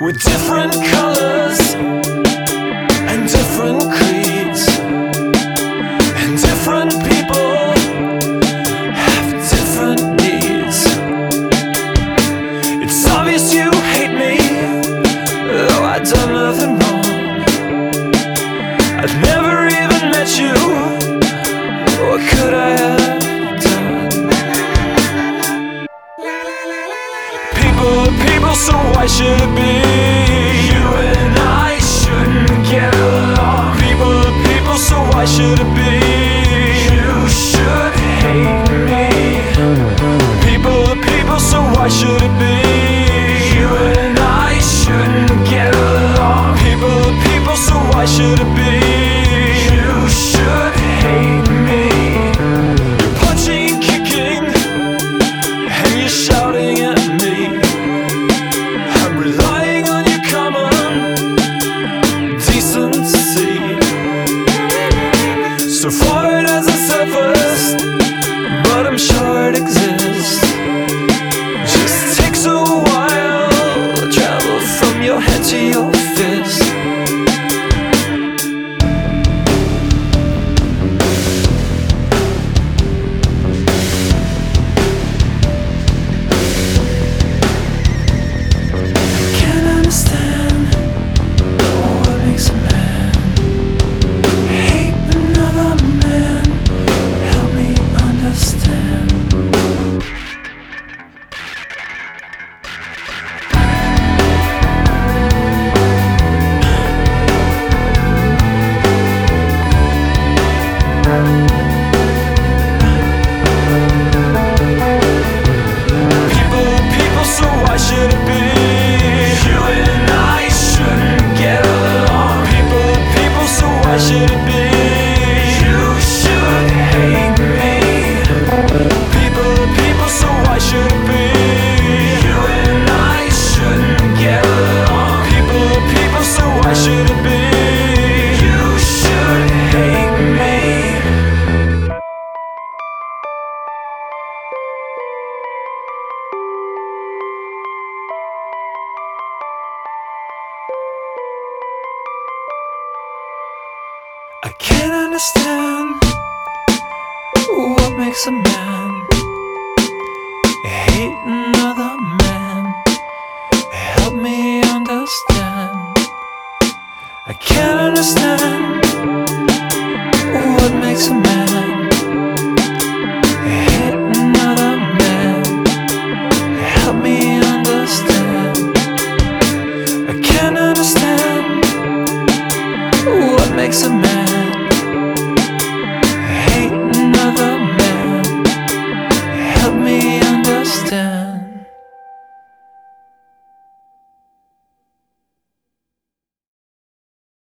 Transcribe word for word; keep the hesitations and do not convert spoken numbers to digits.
with different colors and different creeds, and different people have different needs. It's obvious you hate me, though I've done nothing wrong. I've never even met you. What could I have done? People are people, so why should it be you and I shouldn't get along? People are people, so why should it be you should hate me? People are people, so why should it be you and I shouldn't get along? People are people, so why should it be you should hate me? You're punching and kicking, and you're shouting at me. I'm relying on your common decency. So far it hasn't surfaced, but I'm sure it exists. Just takes a while to travel from your head to your fist. I can't understand what makes a man hate another